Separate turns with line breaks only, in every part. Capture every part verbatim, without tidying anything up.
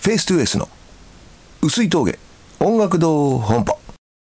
フェイストゥエースの薄い峠音楽堂本舗。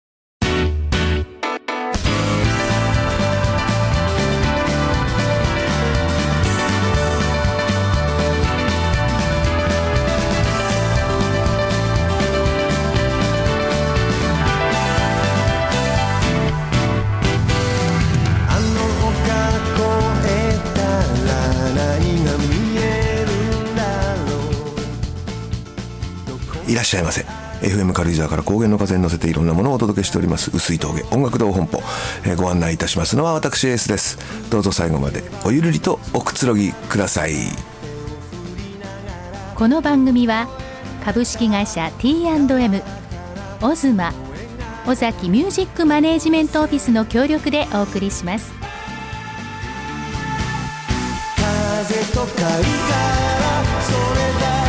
いらっしゃいませ。 エフエム 軽井沢から高原の風に乗せていろんなものをお届けしております薄い峠音楽堂本舗、えー、ご案内いたしますのは私エースです。どうぞ最後までおゆるりとおくつろぎください。
この番組は株式会社 ティーアンドエム オズマ尾崎ミュージックマネージメントオフィスの協力でお送りします。
風と貝からそれだ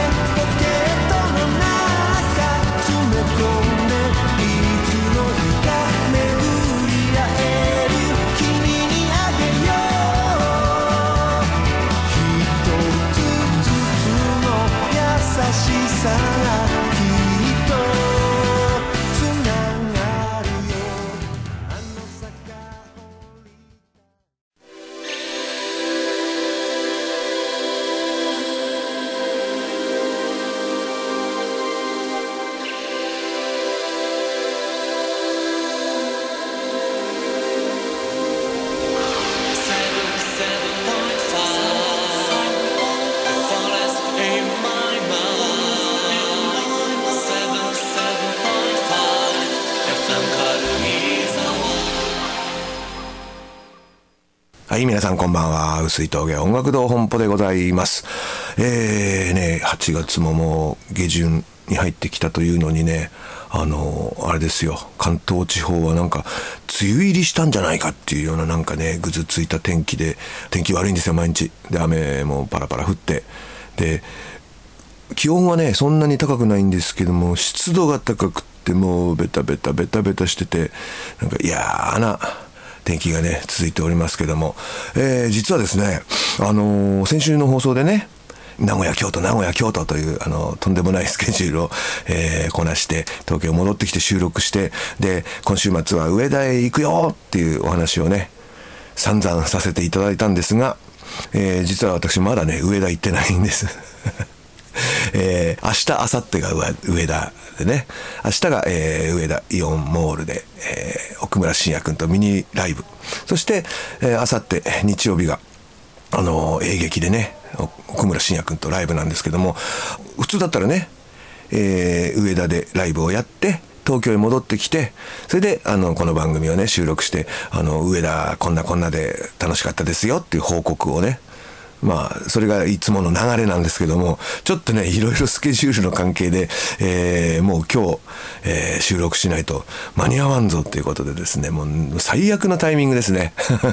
はい、皆さんこんばんは。薄い峠音楽堂本舗でございます。えーね、はちがつももう下旬に入ってきたというのにね、あのあれですよ、関東地方はなんか梅雨入りしたんじゃないかっていうような、なんかねぐずついた天気で、天気悪いんですよ毎日で、雨もパラパラ降って、で気温はねそんなに高くないんですけども、湿度が高くってもうベタベタベタベタしてて、なんか嫌な天気がね続いておりますけども、えー、実はですね、あのー、先週の放送でね、名古屋京都名古屋京都というあのとんでもないスケジュールを、えー、こなして東京戻ってきて収録して、で今週末は上田へ行くよっていうお話をね散々させていただいたんですが、えー、実は私まだね上田行ってないんですえー、明日明後日が上田でね、明日が、えー、上田イオンモールで、えー、奥村信也君とミニライブ、そして、えー、明後日日曜日があのー、演劇でね奥村信也君とライブなんですけども、普通だったらね、えー、上田でライブをやって東京へ戻ってきて、それであのこの番組をね収録して、あの上田こんなこんなで楽しかったですよっていう報告をね、まあそれがいつもの流れなんですけども、ちょっとねいろいろスケジュールの関係で、えー、もう今日、えー、収録しないと間に合わんぞということでですね、もう最悪のタイミングですね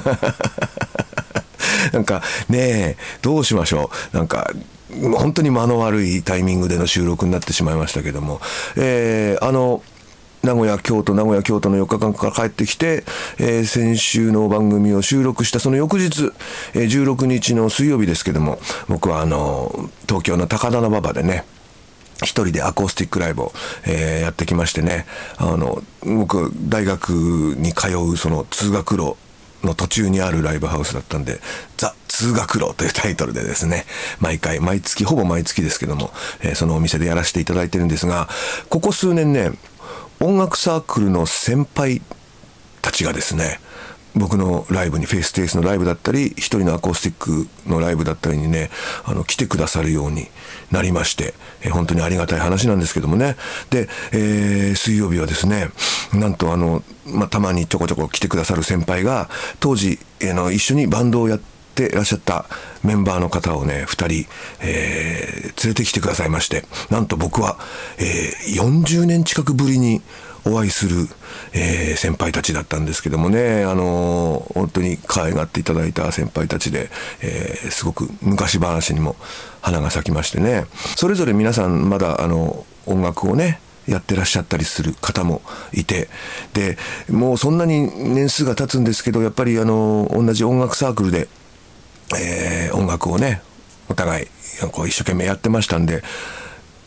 なんかねえどうしましょう、なんか本当に間の悪いタイミングでの収録になってしまいましたけども、えー、あの名古屋京都名古屋京都のよっかかんから帰ってきて、えー、先週の番組を収録したその翌日、えー、じゅうろくにちの水曜日ですけども、僕はあの東京の高田馬場でね一人でアコースティックライブを、えー、やってきましてね、あの僕大学に通うその通学路の途中にあるライブハウスだったんで、ザ・通学路というタイトルでですね、毎回毎月ほぼ毎月ですけども、えー、そのお店でやらせていただいてるんですが、ここ数年ね音楽サークルの先輩たちがですね、僕のライブにフェイステイスのライブだったり一人のアコースティックのライブだったりにね、あの来てくださるようになりまして、えー、本当にありがたい話なんですけどもね。で、えー、水曜日はですね、なんとあの、まあ、たまにちょこちょこ来てくださる先輩が当時、えー、の一緒にバンドをやってらっしゃったメンバーの方をねふたり、えー、連れてきてくださいまして、なんと僕は、えー、よんじゅうねん近くぶりにお会いする、えー、先輩たちだったんですけどもね、あのー、本当に可愛がっていただいた先輩たちで、えー、すごく昔話にも花が咲きましてね、それぞれ皆さんまだあの音楽をねやってらっしゃったりする方もいて、でもうそんなに年数が経つんですけど、やっぱりあの同じ音楽サークルで、えー、音楽をねお互いこう一生懸命やってましたんで、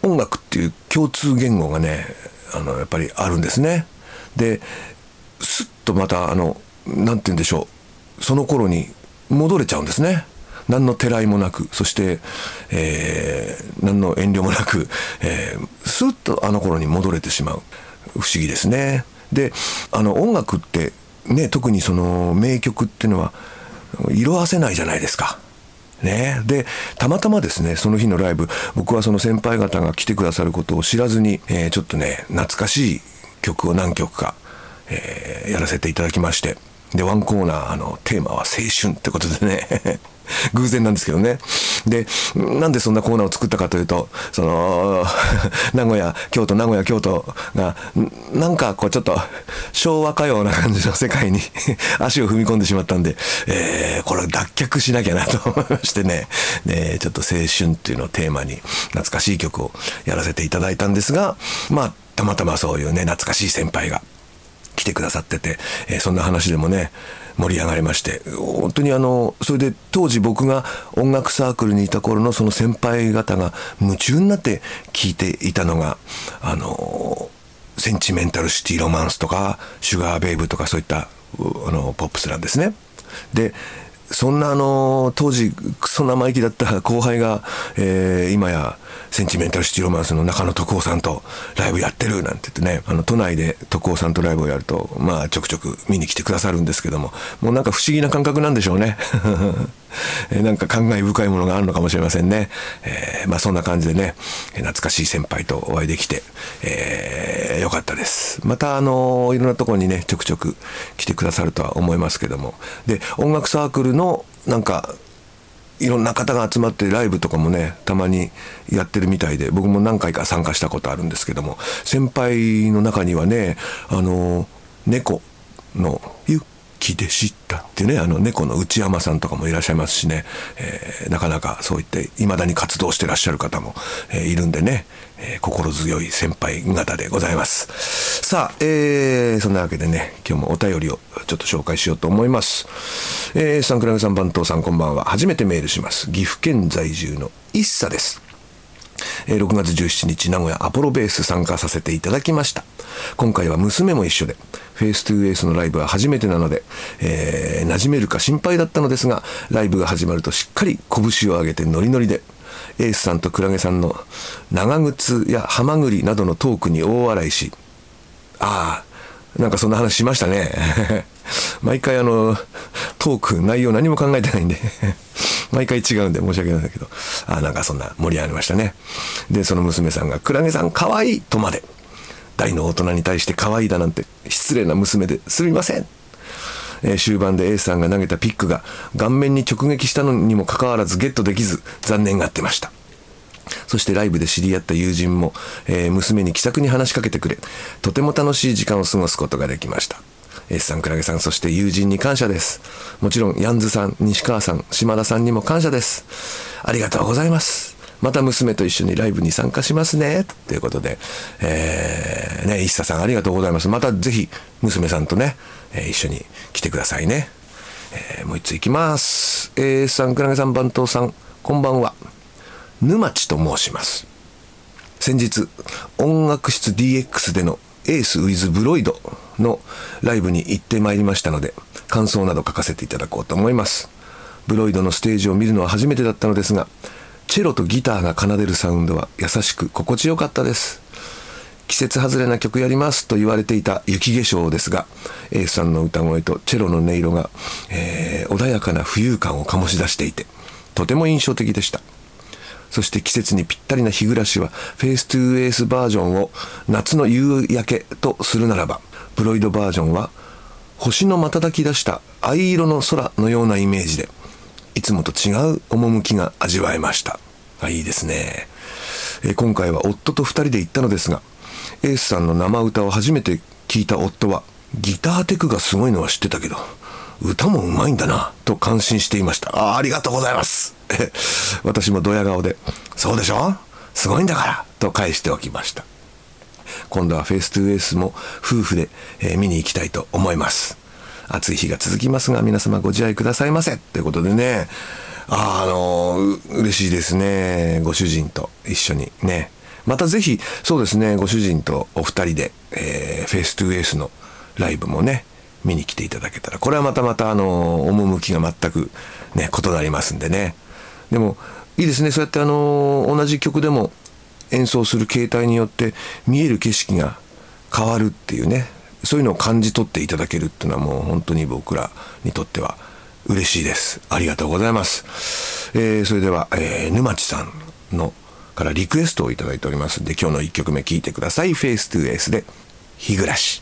音楽っていう共通言語がねあのやっぱりあるんですね。ですっとまたあのなんて言うんでしょう、その頃に戻れちゃうんですね。何のてらいもなく、そして、えー、何の遠慮もなく、えー、スッとあの頃に戻れてしまう。不思議ですね。で、あの音楽ってね、特にその名曲っていうのは色あせないじゃないですか。ね、でたまたまですねその日のライブ、僕はその先輩方が来てくださることを知らずに、えー、ちょっとね懐かしい曲を何曲か、えー、やらせていただきまして、でワンコーナーあのテーマは青春ってことでね偶然なんですけどね。でなんでそんなコーナーを作ったかというと、その名古屋京都名古屋京都がなんかこうちょっと昭和歌謡な感じの世界に足を踏み込んでしまったんで、えー、これ脱却しなきゃなと思いましてね、でちょっと青春っていうのをテーマに懐かしい曲をやらせていただいたんですが、まあたまたまそういうね懐かしい先輩が来てくださってて、えー、そんな話でもね盛り上がりまして、本当にあのそれで当時僕が音楽サークルにいた頃のその先輩方が夢中になって聴いていたのがあのセンチメンタルシティロマンスとかシュガーベイブとかそういったあのポップスなんですね。でそんなあの当時クソ生意気だった後輩が、えー、今やセンチメンタルシティロマンスの中野徳夫さんとライブやってるなんて言ってね、あの都内で徳夫さんとライブをやるとまあちょくちょく見に来てくださるんですけども、もうなんか不思議な感覚なんでしょうねなんか感慨深いものがあるのかもしれませんね。えー、まあそんな感じでね懐かしい先輩とお会いできて、えー、よかったです。またあのいろんなところにねちょくちょく来てくださるとは思いますけども、で音楽サークルのなんかいろんな方が集まってライブとかもねたまにやってるみたいで、僕も何回か参加したことあるんですけども、先輩の中にはねあの猫のゆ気で知ったっていうね、あの猫の内山さんとかもいらっしゃいますしね、えー、なかなかそういって未だに活動してらっしゃる方も、えー、いるんでね、えー、心強い先輩方でございます。さあ、えー、そんなわけでね今日もお便りをちょっと紹介しようと思います。えー、サンクラゲさん番頭さんこんばんは。初めてメールします。岐阜県在住の一茶です。ろくがつじゅうしちにち名古屋アポロベース参加させていただきました。今回は娘も一緒でフェイストゥーエースのライブは初めてなので、えー、馴染めるか心配だったのですが、ライブが始まるとしっかり拳を上げてノリノリで、エースさんとクラゲさんの長靴やハマグリなどのトークに大笑いし、ああなんかそんな話しましたね毎回あのトーク内容何も考えてないんで毎回違うんで申し訳ないんだけど、あなんかそんな盛り上がりましたね。でその娘さんがクラゲさんかわいいとまで、大の大人に対して可愛いだなんて失礼な娘ですみません。えー、終盤で A さんが投げたピックが顔面に直撃したのにもかかわらずゲットできず残念がってました。そしてライブで知り合った友人も、えー、娘に気さくに話しかけてくれ、とても楽しい時間を過ごすことができました。 S さん、クラゲさん、そして友人に感謝です。もちろんヤンズさん、西川さん、島田さんにも感謝です。ありがとうございます。また娘と一緒にライブに参加しますねということで、えー、ね、一茶さんありがとうございます。またぜひ娘さんとね、えー、一緒に来てくださいね。えー、もう一ついきます。 A さん、クラゲさん、番頭さんこんばんは。沼地と申します。先日音楽室 ディーエックス でのエース with ブロイドのライブに行ってまいりましたので、感想など書かせていただこうと思います。ブロイドのステージを見るのは初めてだったのですが、チェロとギターが奏でるサウンドは優しく心地よかったです。季節外れな曲やりますと言われていた雪化粧ですが、エースさんの歌声とチェロの音色が、えー、穏やかな浮遊感を醸し出していてとても印象的でした。そして季節にぴったりな日暮らしはフェイストゥーエースバージョンを夏の夕焼けとするならば、ブロイドバージョンは星の瞬き出した藍色の空のようなイメージで、いつもと違う趣が味わえました。あ、いいですね。え今回は夫とふたりで行ったのですが、エースさんの生歌を初めて聞いた夫は、ギターテクがすごいのは知ってたけど歌もうまいんだなと感心していました。 あ, ありがとうございます私もドヤ顔で、そうでしょ、すごいんだからと返しておきました。今度はフェイストゥーエースも夫婦で、えー、見に行きたいと思います。暑い日が続きますが皆様ご自愛くださいませということでね、あ、あのー、嬉しいですね。ご主人と一緒にねまたぜひそうですね、ご主人とお二人で、えー、フェイストゥーエースのライブもね見に来ていただけたら、これはまたまたあの趣が全くね異なりますんでね。でもいいですね、そうやってあの同じ曲でも演奏する形態によって見える景色が変わるっていうね、そういうのを感じ取っていただけるっていうのはもう本当に僕らにとっては嬉しいです。ありがとうございます。えー、それでは、えー、沼地さんのからリクエストをいただいておりますんで、今日のいっきょくめ聴いてください。フェイストゥーエースで日暮らし。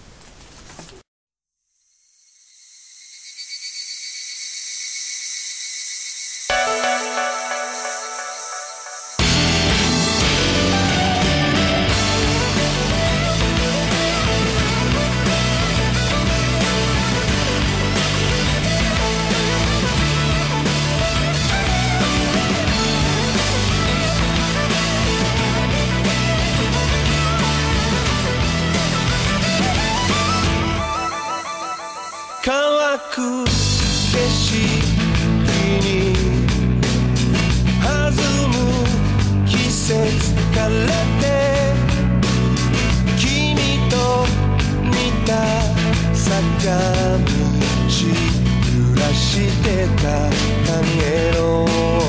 乾く景色に弾む季節からて君と似た坂道揺らしてた影の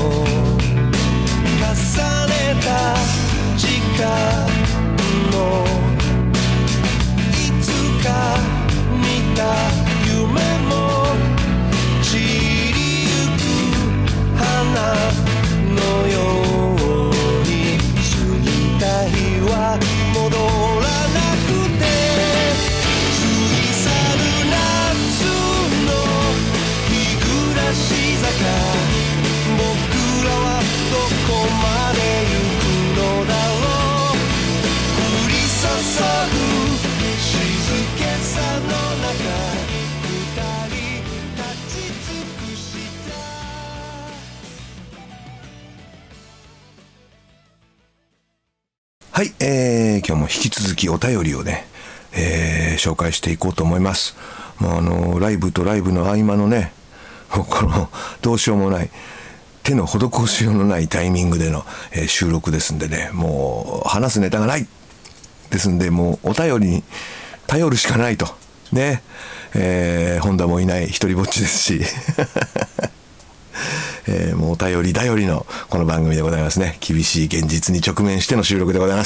重ねた時間のいつか見た夢も散りゆく花のように過ぎた日は戻らなくて、過ぎ去る夏の日暮らし坂、僕らはどこまで行くのだろう。降り注ぐ静けさの中、
はい、えー、今日も引き続きお便りをね、えー、紹介していこうと思います。もうあのライブとライブの合間のね、このどうしようもない手の施しようのないタイミングでの、えー、収録ですんでね、もう話すネタがないですんで、もうお便りに頼るしかないとね、えー、本田もいない一人ぼっちですしえー、もうお便り頼りのこの番組でございますね。厳しい現実に直面しての収録でございます。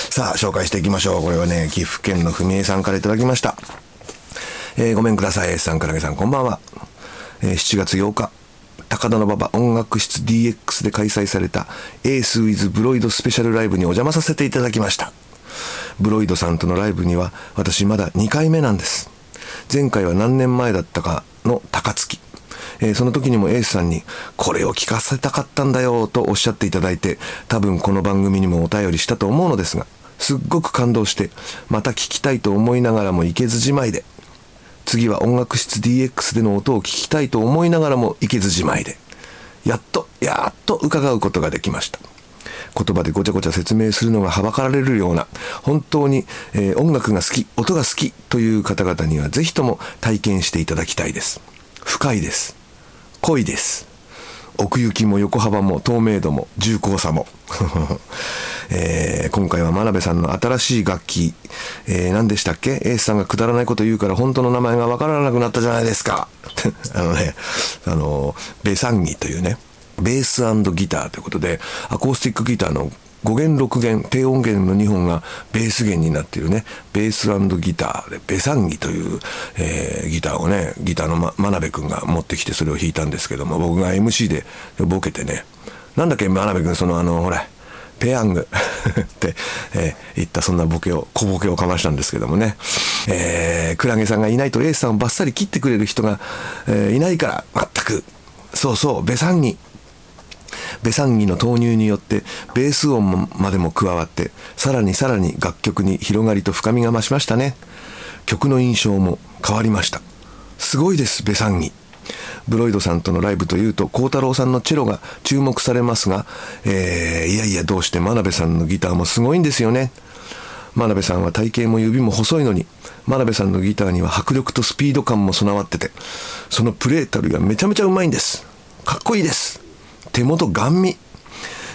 さあ紹介していきましょう。これはね、岐阜県のふみえさんからいただきました。えー、ごめんください S さん、からげさん、こんばんは。えー、しちがつようか高田馬場音楽室 ディーエックス で開催されたエース with ブロイドスペシャルライブにお邪魔させていただきました。ブロイドさんとのライブには私まだにかいめなんです。前回は何年前だったかの高槻、えー、その時にもエースさんにこれを聞かせたかったんだよとおっしゃっていただいて、多分この番組にもお便りしたと思うのですが、すっごく感動してまた聞きたいと思いながらも行けずじまいで、次は音楽室 ディーエックス での音を聞きたいと思いながらも行けずじまいで、やっとやっと伺うことができました。言葉でごちゃごちゃ説明するのがはばかられるような、本当に、えー、音楽が好き、音が好きという方々にはぜひとも体験していただきたいです。深いです。濃いです。奥行きも横幅も透明度も重厚さも、えー、今回は真鍋さんの新しい楽器、えー、何でしたっけ、エースさんがくだらないこと言うから本当の名前がわからなくなったじゃないですかあのね、あのベサンギというね、ベース&ギターということで、アコースティックギターのご弦ろく弦、低音弦のにほんがベース弦になっているね、ベース&ギターでベサンギという、えー、ギターをね、ギターの、ま、真鍋くんが持ってきてそれを弾いたんですけども、僕が エムシー でボケてね、なんだっけ真鍋くん、そのあのほらペヤングって、えー、言ったそんなボケを小ボケをかましたんですけどもね、えー、クラゲさんがいないとエースさんをバッサリ切ってくれる人が、えー、いないから全く、そうそうベサンギベサンギの投入によってベース音までも加わって、さらにさらに楽曲に広がりと深みが増しましたね。曲の印象も変わりました。すごいですベサンギ。ブロイドさんとのライブというと幸太郎さんのチェロが注目されますが、えー、いやいやどうして真鍋さんのギターもすごいんですよね。真鍋さんは体型も指も細いのに、真鍋さんのギターには迫力とスピード感も備わってて、そのプレーたるがめちゃめちゃうまいんです。かっこいいです。手元ガン見、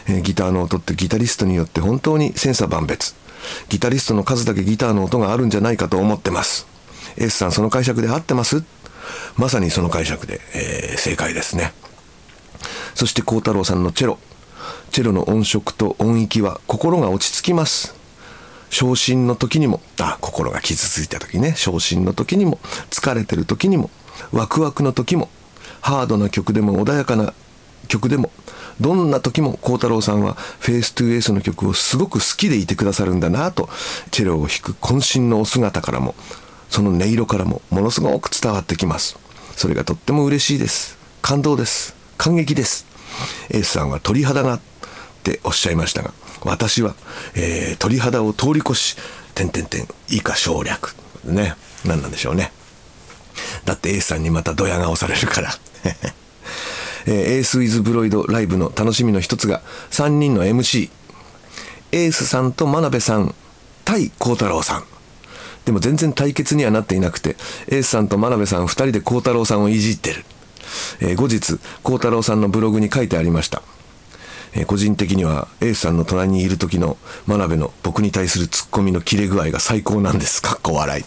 えー、ギターの音ってギタリストによって本当に千差万別。ギタリストの数だけギターの音があるんじゃないかと思ってます。エースさん、その解釈で合ってます？まさにその解釈で、えー、正解ですね。そして幸太郎さんのチェロ。チェロの音色と音域は心が落ち着きます。昇進の時にも、あ、心が傷ついた時ね、昇進の時にも、疲れてる時にも、ワクワクの時も、ハードな曲でも穏やかな曲でも、どんな時も幸太郎さんはフェイストゥエースの曲をすごく好きでいてくださるんだなと、チェロを弾く渾身のお姿からも、その音色からもものすごく伝わってきます。それがとっても嬉しいです。感動です。感激です。エースさんは鳥肌がっておっしゃいましたが、私は、えー、鳥肌を通り越し、点々点以下省略ね、何なんでしょうね。だってエースさんにまたドヤ顔されるから。えー、エースウィズブロイドライブの楽しみの一つがさんにんの エムシー、 エースさんと真鍋さん対幸太郎さん。でも全然対決にはなっていなくて、エースさんと真鍋さんふたりで幸太郎さんをいじってる。えー、後日幸太郎さんのブログに書いてありました。えー、個人的にはエースさんの隣にいる時の真鍋の僕に対するツッコミの切れ具合が最高なんです。かっこ笑い。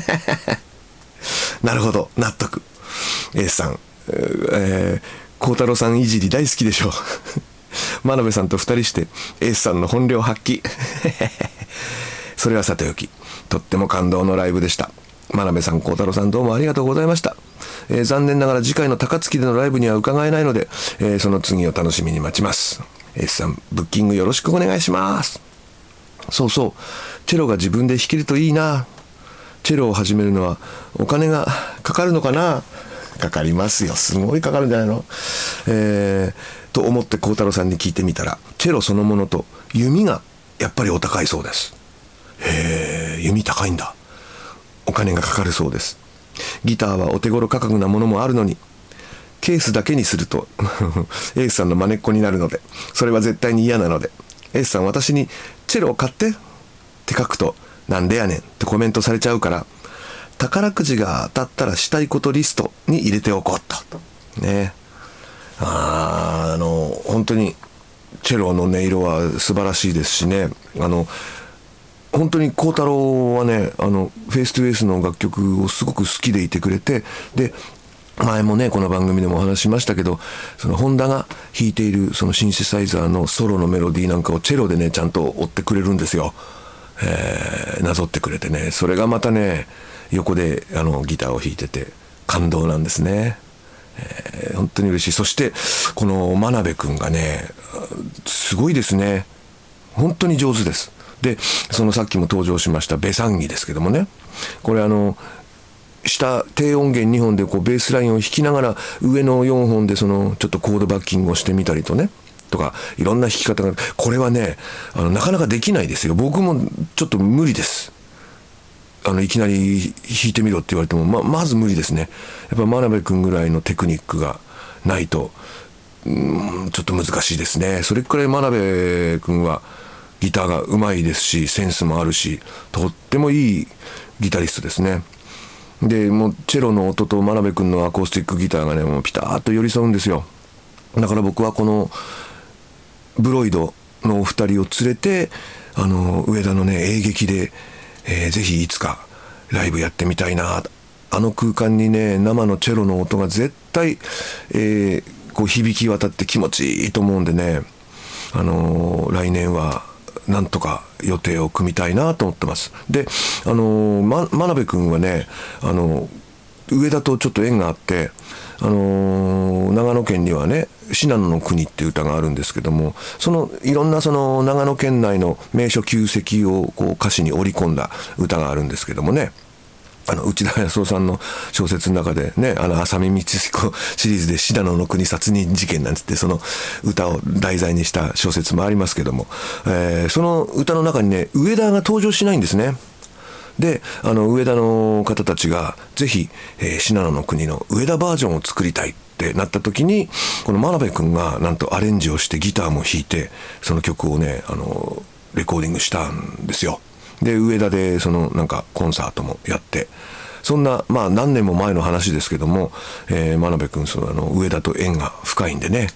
なるほど、納得。エースさん、えー、幸太郎さんいじり大好きでしょう。真鍋さんと二人してエースさんの本領発揮。それはさておき、とっても感動のライブでした。真鍋さん、幸太郎さん、どうもありがとうございました。えー、残念ながら次回の高槻でのライブには伺えないので、えー、その次を楽しみに待ちます。エースさん、ブッキングよろしくお願いします。そうそう、チェロが自分で弾けるといいな。チェロを始めるのはお金がかかるのかな。かかりますよ、すごいかかるんじゃないの、えー、と思って幸太郎さんに聞いてみたら、チェロそのものと弓がやっぱりお高いそうです。へー、弓高いんだ。お金がかかるそうです。ギターはお手頃価格なものもあるのに、ケースだけにするとエースさんの真似っこになるので、それは絶対に嫌なので、エースさん、私にチェロを買ってって書くと、なんでやねんってコメントされちゃうから、宝くじが当たったらしたいことリストに入れておこうとね。あー、あの本当にチェロの音色は素晴らしいですしね。あの本当に幸太郎はね、あのフェイストゥエースの楽曲をすごく好きでいてくれて、で前もねこの番組でもお話ししましたけど、そのホンダが弾いているそのシンセサイザーのソロのメロディーなんかをチェロでねちゃんと追ってくれるんですよ。えー、なぞってくれてね、それがまたね横であのギターを弾いてて感動なんですね。えー、本当に嬉しい。そしてこの真鍋くんがねすごいですね。本当に上手です。でそのさっきも登場しましたベサンギですけどもね、これあの下低音源にほんでこうベースラインを弾きながら上のよんほんでそのちょっとコードバッキングをしてみたりとねとか、いろんな弾き方が、これはねあのなかなかできないですよ。僕もちょっと無理です。あのいきなり弾いてみろって言われても ま, まず無理ですね。やっぱ真鍋くんぐらいのテクニックがないとうんちょっと難しいですね。それくらい真鍋くんはギターが上手いですし、センスもあるし、とってもいいギタリストですね。でもうチェロの音と真鍋くんのアコースティックギターがねもうピタッと寄り添うんですよ。だから僕はこのブロイドのお二人を連れてあの上田のね映劇で、えー、ぜひいつかライブやってみたいな。あの空間にね生のチェロの音が絶対、えー、こう響き渡って気持ちいいと思うんでね、あのー、来年はなんとか予定を組みたいなと思ってます。で、あのー、ま、真鍋くんはね、あのー、上田とちょっと縁があって、あのー、長野県にはね信濃の国っていう歌があるんですけども、そのいろんなその長野県内の名所旧跡をこう歌詞に織り込んだ歌があるんですけどもね、あの内田康夫さんの小説の中でね、あの浅見光彦シリーズで信濃の国殺人事件なんつってその歌を題材にした小説もありますけども、えー、その歌の中にね上田が登場しないんですね。であの上田の方たちがぜひ、えー、信濃の国の上田バージョンを作りたいってなった時に、この真鍋くんがなんとアレンジをしてギターも弾いてその曲をねあのレコーディングしたんですよ。で上田でそのなんかコンサートもやって、そんなまあ何年も前の話ですけども、えー、真鍋くんそのあの上田と縁が深いんでね、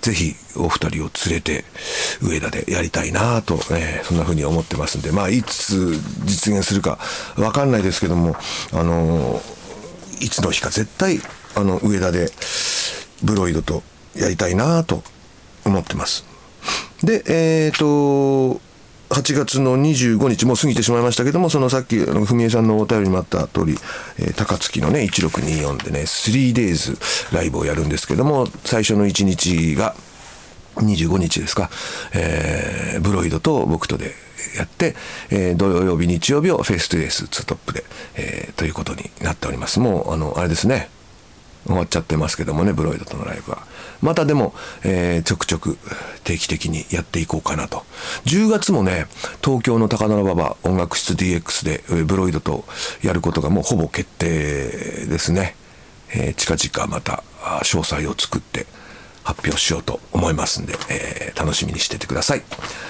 ぜひお二人を連れて上田でやりたいなと、えー、そんな風に思ってますんで、まあいつ実現するか分かんないですけども、あのー、いつの日か絶対あの上田でブロイドとやりたいなと思ってます。で、えーとはちがつのにじゅうごにちもう過ぎてしまいましたけども、そのさっき文江さんのお便りにもあった通り、えー、高槻のねいちろくによんでね スリーデイズ ライブをやるんですけども、最初のいちにちがにじゅうごにちですか、えー、ブロイドと僕とでやって、えー、土曜日日曜日をフェイストゥフェイスツートップで、えー、ということになっております。もうあのあれですね、終わっちゃってますけどもね、ブロイドとのライブはまたでも、えー、ちょくちょく定期的にやっていこうかなと。じゅうがつもね東京の高田馬場音楽室 ディーエックス でブロイドとやることがもうほぼ決定ですね。えー、近々また詳細を作って発表しようと思いますんで、えー、楽しみにしててください。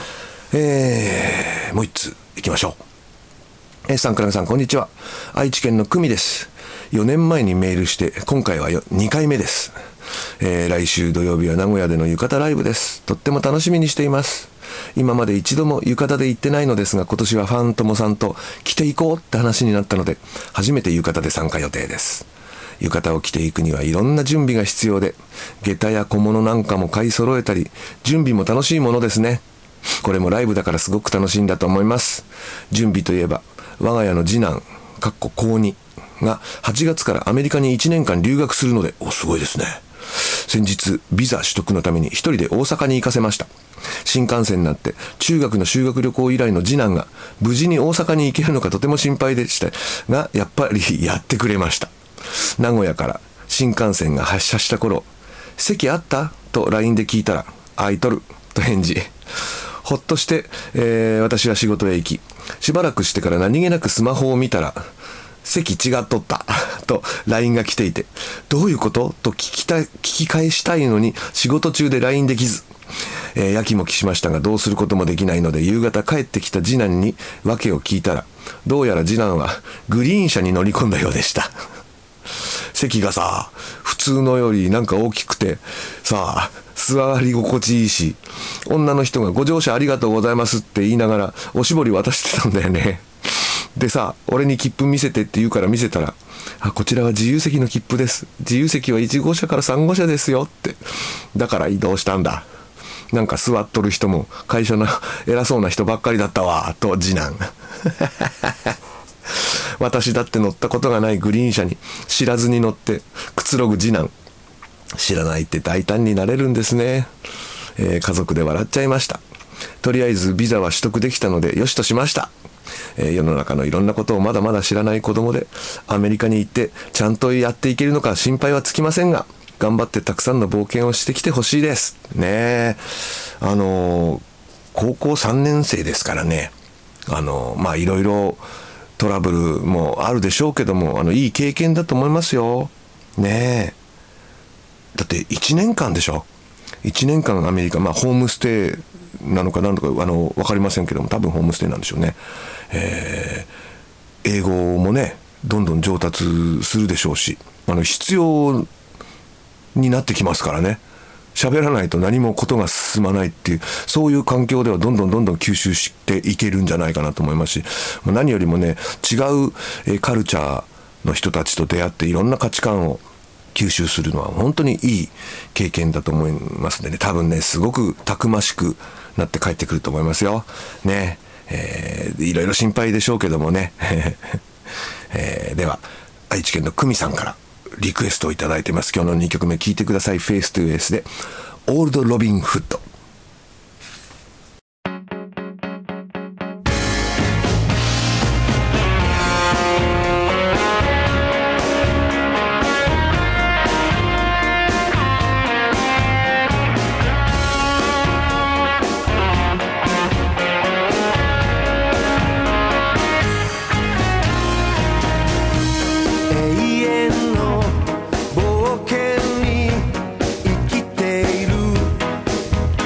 えー、もう一ついきましょう。えー、サンクランさんこんにちは、愛知県の久美です。よねんまえにメールして今回はにかいめです。えー、来週土曜日は名古屋での浴衣ライブです。とっても楽しみにしています。今まで一度も浴衣で行ってないのですが、今年はファントモさんと着ていこうって話になったので初めて浴衣で参加予定です。浴衣を着ていくにはいろんな準備が必要で、下駄や小物なんかも買い揃えたり、準備も楽しいものですね。これもライブだからすごく楽しいんだと思います。準備といえば我が家の次男かっこ高にがはちがつからアメリカにいちねんかん留学するので、おすごいですね。先日ビザ取得のために一人で大阪に行かせました。新幹線になって中学の修学旅行以来の次男が無事に大阪に行けるのかとても心配でしたが、やっぱりやってくれました。名古屋から新幹線が発車した頃、席あった?と ライン で聞いたら、空いとると返事。ほっとして、えー、私は仕事へ行き、しばらくしてから何気なくスマホを見たら、席違っとったと ライン が来ていて、どういうことと聞きたい、聞き返したいのに仕事中で ライン できず、えー、やきもきしましたがどうすることもできないので、夕方帰ってきた次男に訳を聞いたら、どうやら次男はグリーン車に乗り込んだようでした席がさ、普通のよりなんか大きくてさあ、座り心地いいし、女の人がご乗車ありがとうございますって言いながらおしぼり渡してたんだよね。でさ、俺に切符見せてって言うから見せたら、あ、こちらは自由席の切符です。自由席はいち号車からさん号車ですよって。だから移動したんだ。なんか座っとる人も会社の偉そうな人ばっかりだったわと次男私だって乗ったことがないグリーン車に知らずに乗ってくつろぐ次男。知らないって大胆になれるんですね。えー、家族で笑っちゃいました。とりあえずビザは取得できたのでよしとしました。えー、世の中のいろんなことをまだまだ知らない子供で、アメリカに行ってちゃんとやっていけるのか心配はつきませんが、頑張ってたくさんの冒険をしてきてほしいですね。あのー、高校さんねん生ですからね。あのー、まあいろいろトラブルもあるでしょうけども、あのいい経験だと思いますよね。えだっていちねんかんでしょ。いちねんかんアメリカ、まあホームステイなのか何とかあの分かりませんけども、多分ホームステイなんでしょうね。えー、英語もねどんどん上達するでしょうし、あの必要になってきますからね。喋らないと何もことが進まないっていう、そういう環境ではどんどんどんどん吸収していけるんじゃないかなと思いますし、何よりもね、違うカルチャーの人たちと出会っていろんな価値観を吸収するのは本当にいい経験だと思いますのでね、多分ねすごくたくましくなって帰ってくると思いますよね。えー、いろいろ心配でしょうけどもね、えー、では愛知県の久美さんからリクエストをいただいてます。今日のにきょくめ聴いてください。フェイストゥフェイスでオールドロビンフッド。
冒険に生きている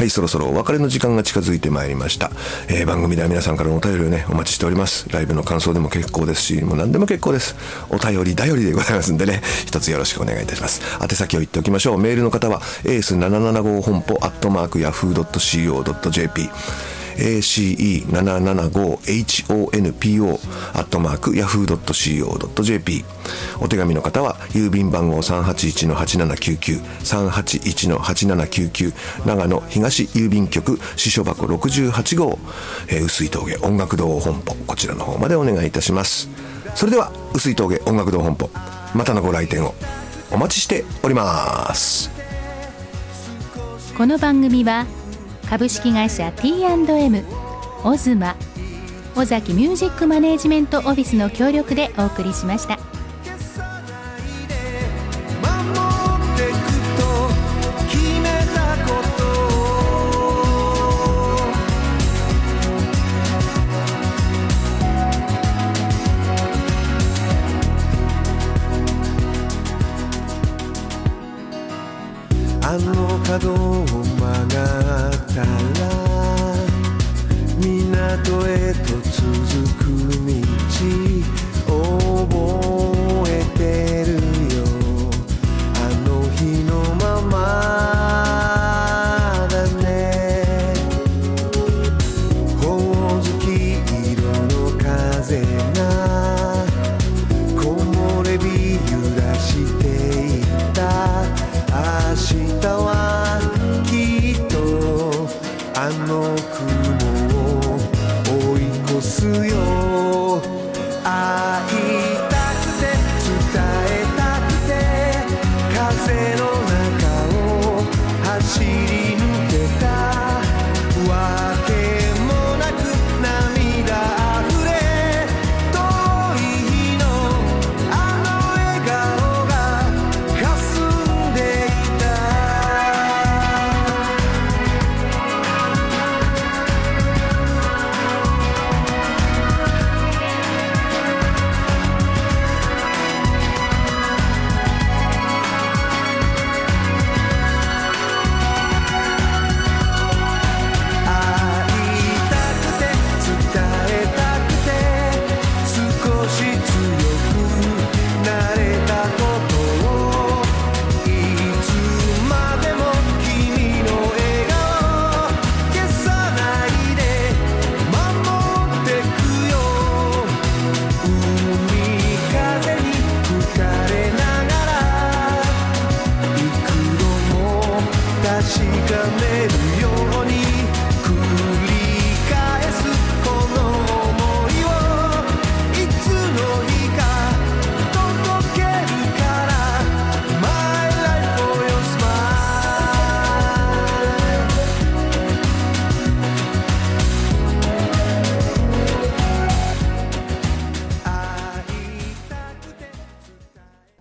はい、そろそろお別れの時間が近づいてまいりました、えー、番組では皆さんからのお便りをねお待ちしております。ライブの感想でも結構ですし、もう何でも結構です。お便り頼りでございますんでね、一つよろしくお願いいたします。宛先を言っておきましょう。メールの方はエースななななご本舗アットマークヤフードットシーオードットジェーピーエーシーイーななななごエイチオーエヌピーオー アットマークヤフードットシーオードットジェーピー。お手紙の方は郵便番号 さんはちいちのはちななきゅうきゅう さんはちいちのはちななきゅうきゅう 長野東郵便局支所箱ろくじゅうはち号、えー、碓井峠音楽堂本舗、こちらの方までお願いいたします。それでは碓井峠音楽堂本舗、またのご来店をお待ちしております。
この番組は株式会社 ティーアンドエム オズマ尾崎ミュージックマネージメントオフィスの協力でお送りしました。
あの角を曲がったら港へと続く道覚えてるよ、あの日のままだね。ほおずき色の風が木漏れ日揺らして